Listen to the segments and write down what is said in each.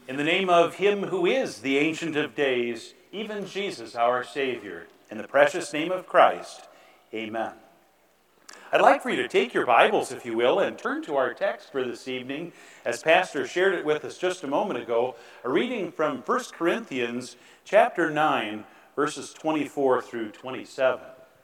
In the name of him who is the Ancient of Days, even Jesus our Savior, in the precious name of Christ, amen. I'd like for you to take your Bibles, if you will, and turn to our text for this evening, as Pastor shared it with us just a moment ago, a reading from 1 Corinthians chapter 9, verses 24 through 27.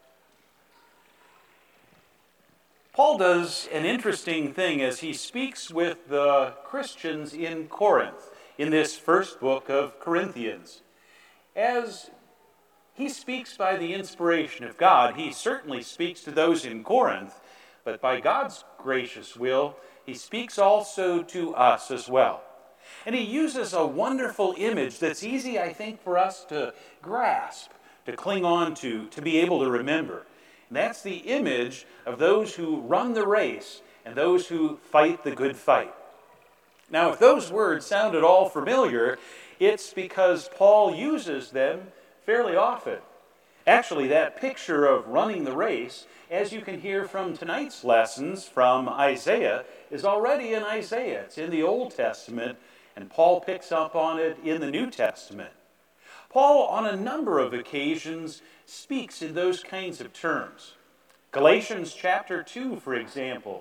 Paul does an interesting thing as he speaks with the Christians in Corinth in this first book of Corinthians. As he speaks by the inspiration of God, he certainly speaks to those in Corinth, but by God's gracious will, he speaks also to us as well. And he uses a wonderful image that's easy, I think, for us to grasp, to cling on to be able to remember. And that's the image of those who run the race and those who fight the good fight. Now, if those words sound at all familiar, it's because Paul uses them fairly often. Actually, that picture of running the race, as you can hear from tonight's lessons from Isaiah, is already in Isaiah. It's in the Old Testament, and Paul picks up on it in the New Testament. Paul, on a number of occasions, speaks in those kinds of terms. Galatians chapter 2, for example.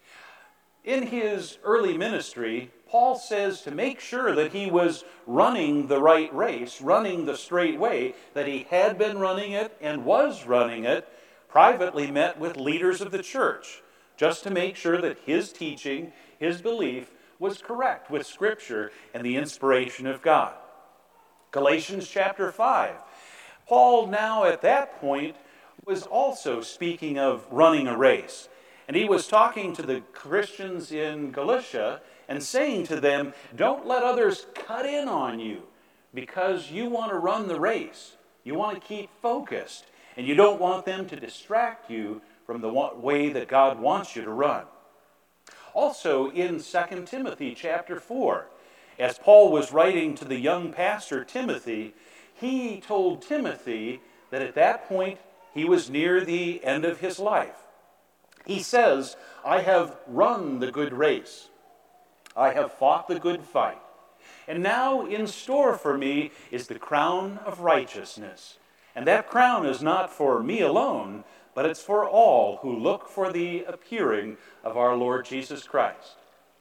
In his early ministry, Paul says to make sure that he was running the right race, running the straight way, that he had been running it and was running it, privately met with leaders of the church, just to make sure that his teaching, his belief, was correct with Scripture and the inspiration of God. Galatians chapter 5. Paul now at that point was also speaking of running a race. And he was talking to the Christians in Galatia and saying to them, don't let others cut in on you because you want to run the race. You want to keep focused. And you don't want them to distract you from the way that God wants you to run. Also in 2 Timothy chapter 4, as Paul was writing to the young pastor Timothy, he told Timothy that at that point he was near the end of his life. He says, I have run the good race. I have fought the good fight. And now in store for me is the crown of righteousness. And that crown is not for me alone, but it's for all who look for the appearing of our Lord Jesus Christ.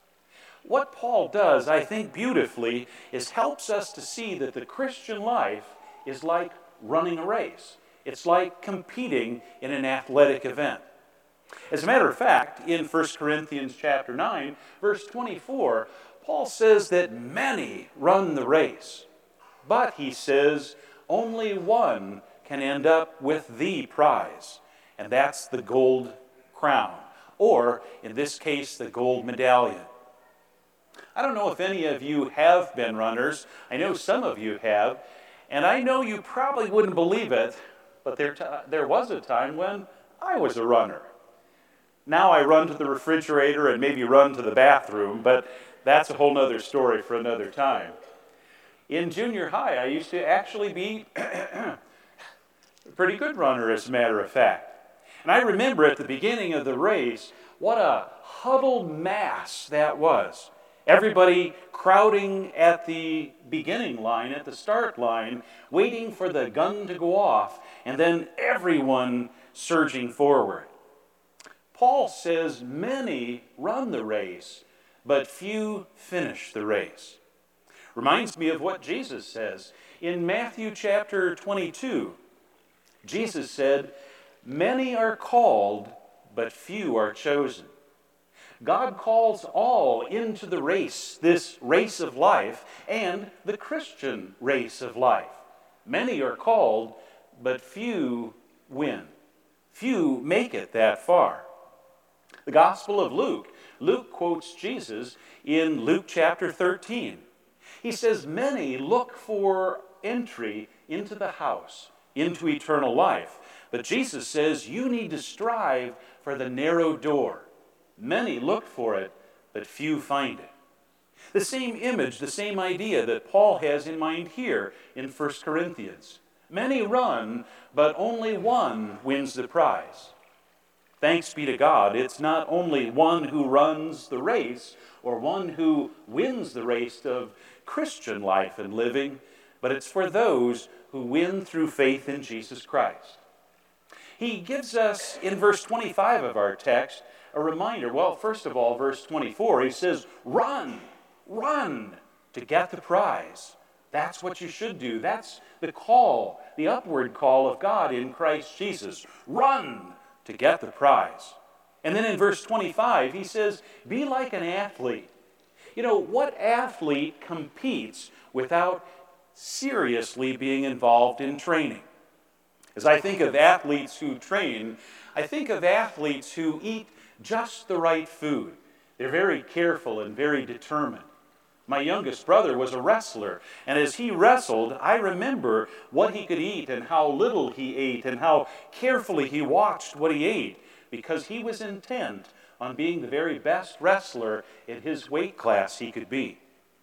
What Paul does, I think, beautifully is helps us to see that the Christian life is like running a race. It's like competing in an athletic event. As a matter of fact, in 1 Corinthians chapter 9, verse 24, Paul says that many run the race, but he says only one can end up with the prize, and that's the gold crown, or in this case, the gold medallion. I don't know if any of you have been runners. I know some of you have, and I know you probably wouldn't believe it, but there was a time when I was a runner. Now I run to the refrigerator and maybe run to the bathroom, but that's a whole other story for another time. In junior high, I used to actually be a pretty good runner, as a matter of fact. And I remember at the beginning of the race, what a huddled mass that was. Everybody crowding at the beginning line, at the start line, waiting for the gun to go off, and then everyone surging forward. Paul says many run the race, but few finish the race. Reminds me of what Jesus says. In Matthew chapter 22, Jesus said, many are called, but few are chosen. God calls all into the race, this race of life, and the Christian race of life. Many are called, but few win. Few make it that far. The Gospel of Luke. Luke quotes Jesus in Luke chapter 13. He says, many look for entry into the house, into eternal life. But Jesus says, you need to strive for the narrow door. Many look for it, but few find it. The same image, the same idea that Paul has in mind here in 1 Corinthians. Many run, but only one wins the prize. Thanks be to God, it's not only one who runs the race or one who wins the race of Christian life and living, but it's for those who win through faith in Jesus Christ. He gives us, in verse 25 of our text, a reminder. Well, first of all, verse 24, he says, run to get the prize. That's what you should do. That's the call, the upward call of God in Christ Jesus. Run to get the prize. And then in verse 25, he says, be like an athlete. You know, what athlete competes without seriously being involved in training? As I think of athletes who train, I think of athletes who eat just the right food. They're very careful and very determined. My youngest brother was a wrestler, and as he wrestled, I remember what he could eat and how little he ate and how carefully he watched what he ate, because he was intent on being the very best wrestler in his weight class he could be.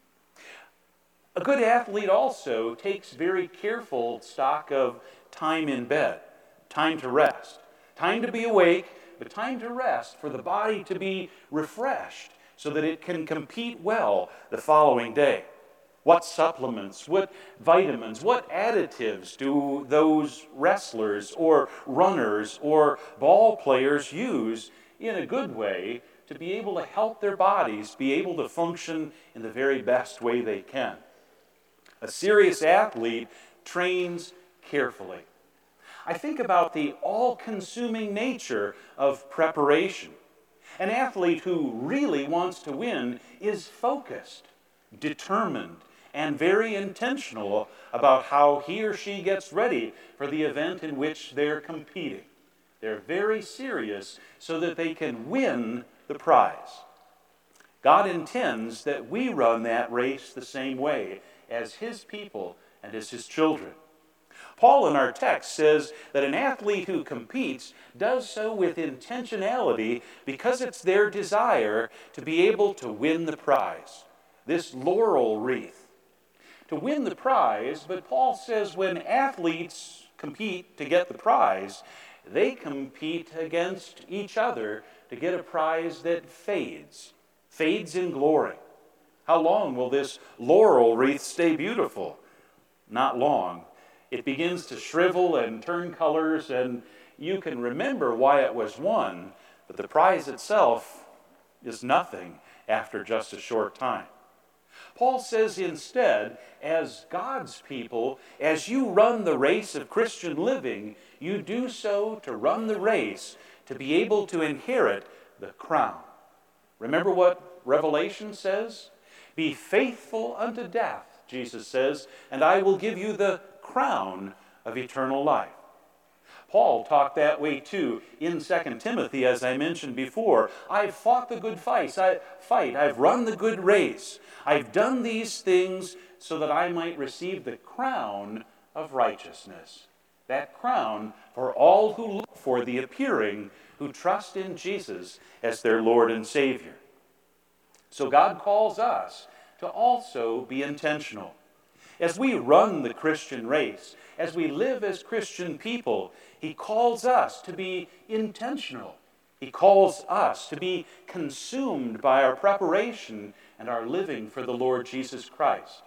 A good athlete also takes very careful stock of time in bed, time to rest, time to be awake, but time to rest for the body to be refreshed so that it can compete well the following day. What supplements, what vitamins, what additives do those wrestlers or runners or ball players use in a good way to be able to help their bodies be able to function in the very best way they can? A serious athlete trains carefully. I think about the all-consuming nature of preparation. An athlete who really wants to win is focused, determined, and very intentional about how he or she gets ready for the event in which they're competing. They're very serious so that they can win the prize. God intends that we run that race the same way as His people and as His children. Paul in our text says that an athlete who competes does so with intentionality because it's their desire to be able to win the prize, this laurel wreath. To win the prize, but Paul says when athletes compete to get the prize, they compete against each other to get a prize that fades in glory. How long will this laurel wreath stay beautiful? Not long. It begins to shrivel and turn colors, and you can remember why it was won, but the prize itself is nothing after just a short time. Paul says instead, as God's people, as you run the race of Christian living, you do so to run the race to be able to inherit the crown. Remember what Revelation says? Be faithful unto death, Jesus says, and I will give you the crown of eternal life. Paul talked that way too in 2 Timothy, as I mentioned before. I've fought the good fight. I've run the good race. I've done these things so that I might receive the crown of righteousness. That crown for all who look for the appearing, who trust in Jesus as their Lord and Savior. So God calls us to also be intentional. As we run the Christian race, as we live as Christian people, He calls us to be intentional. He calls us to be consumed by our preparation and our living for the Lord Jesus Christ.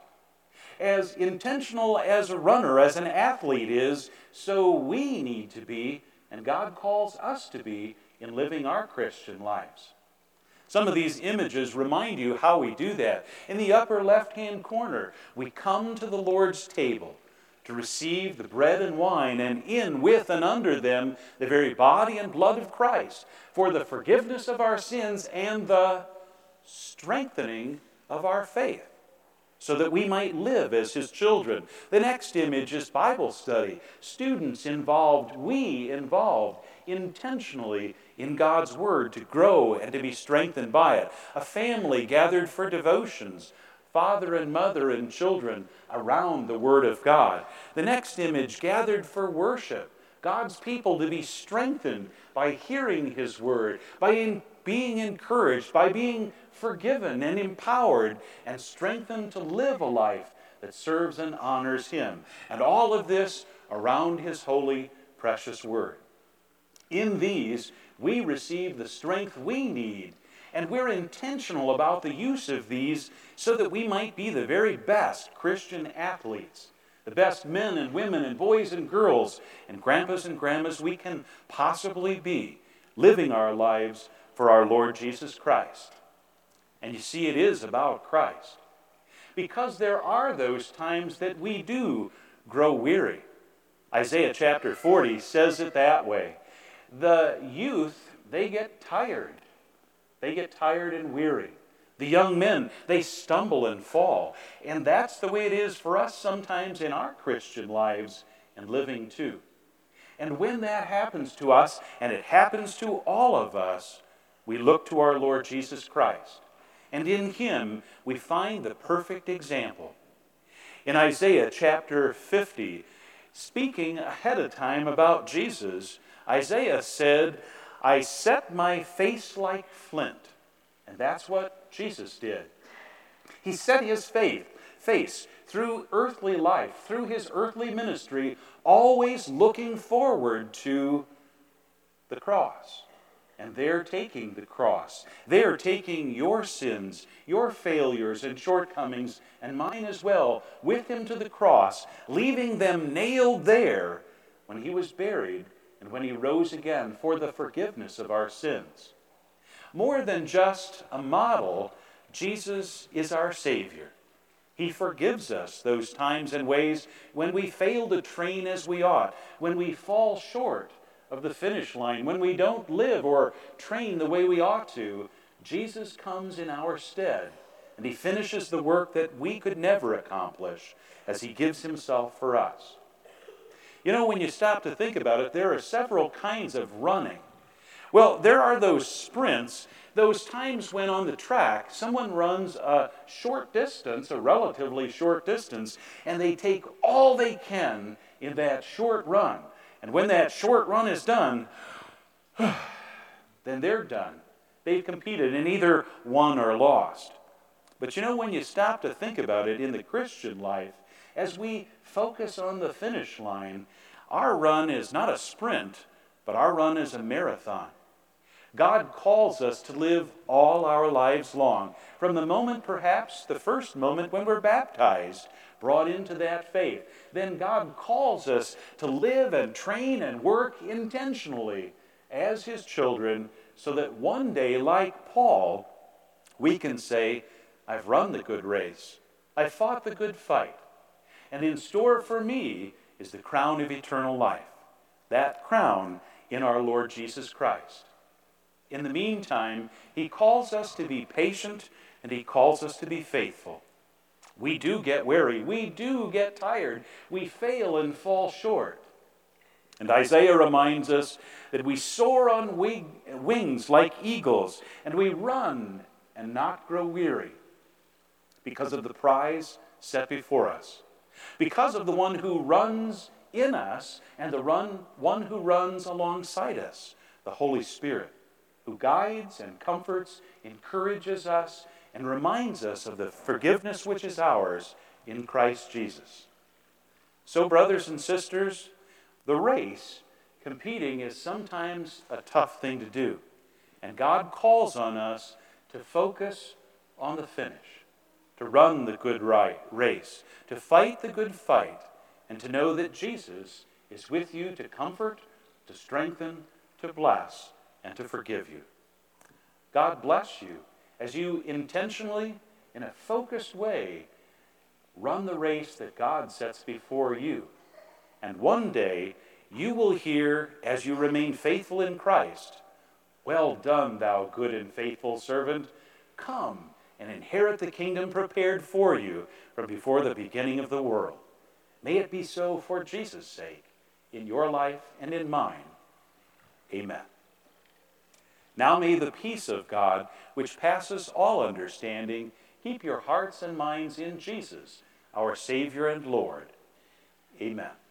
As intentional as a runner, as an athlete is, so we need to be, and God calls us to be, in living our Christian lives. Some of these images remind you how we do that. In the upper left-hand corner, we come to the Lord's table to receive the bread and wine, and in, with, and under them, the very body and blood of Christ, for the forgiveness of our sins and the strengthening of our faith, so that we might live as His children. The next image is Bible study. Students involved, we involved intentionally in God's Word to grow and to be strengthened by it. A family gathered for devotions, father and mother and children around the Word of God. The next image, gathered for worship. God's people to be strengthened by hearing His Word, by being encouraged, by being forgiven and empowered and strengthened to live a life that serves and honors Him. And all of this around His holy, precious Word. In these, we receive the strength we need, and we're intentional about the use of these so that we might be the very best Christian athletes, the best men and women and boys and girls and grandpas and grandmas we can possibly be, living our lives for our Lord Jesus Christ. And you see, it is about Christ. Because there are those times that we do grow weary. Isaiah chapter 40 says it that way. The youth, they get tired. They get tired and weary. The young men, they stumble and fall. And that's the way it is for us sometimes in our Christian lives and living too. And when that happens to us, and it happens to all of us, we look to our Lord Jesus Christ. And in Him, we find the perfect example. In Isaiah chapter 50, speaking ahead of time about Jesus, Isaiah said, I set my face like flint. And that's what Jesus did. He set his face through earthly life, through his earthly ministry, always looking forward to the cross. And they're taking the cross. They're taking your sins, your failures and shortcomings, and mine as well, with him to the cross, leaving them nailed there when he was buried and when he rose again for the forgiveness of our sins. More than just a model, Jesus is our Savior. He forgives us those times and ways when we fail to train as we ought, when we fall short of the finish line, when we don't live or train the way we ought to. Jesus comes in our stead, and he finishes the work that we could never accomplish as he gives himself for us. You know, when you stop to think about it, there are several kinds of running. Well, there are those sprints, those times when on the track someone runs a short distance, a relatively short distance, and they take all they can in that short run. And when that short run is done, then they're done. They've competed and either won or lost. But you know, when you stop to think about it in the Christian life, as we focus on the finish line, our run is not a sprint, but our run is a marathon. God calls us to live all our lives long, from the moment, perhaps the first moment when we're baptized, brought into that faith. Then God calls us to live and train and work intentionally as his children, so that one day, like Paul, we can say, I've run the good race, I've fought the good fight, and in store for me is the crown of eternal life, that crown in our Lord Jesus Christ. In the meantime, he calls us to be patient, and he calls us to be faithful. We do get weary. We do get tired. We fail and fall short. And Isaiah reminds us that we soar on wings like eagles, and we run and not grow weary because of the prize set before us, because of the one who runs in us and the one who runs alongside us, the Holy Spirit, who guides and comforts, encourages us, and reminds us of the forgiveness which is ours in Christ Jesus. So, brothers and sisters, the race, competing, is sometimes a tough thing to do. And God calls on us to focus on the finish, to run the good race, to fight the good fight, and to know that Jesus is with you to comfort, to strengthen, to bless, and to forgive you. God bless you as you intentionally, in a focused way, run the race that God sets before you. And one day, you will hear, as you remain faithful in Christ, well done, thou good and faithful servant. Come and inherit the kingdom prepared for you from before the beginning of the world. May it be so for Jesus' sake, in your life and in mine. Amen. Now may the peace of God, which passes all understanding, keep your hearts and minds in Jesus, our Savior and Lord. Amen.